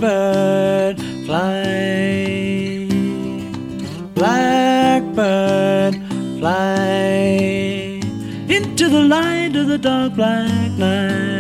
Blackbird, fly. Blackbird, fly into the light of the dark black night.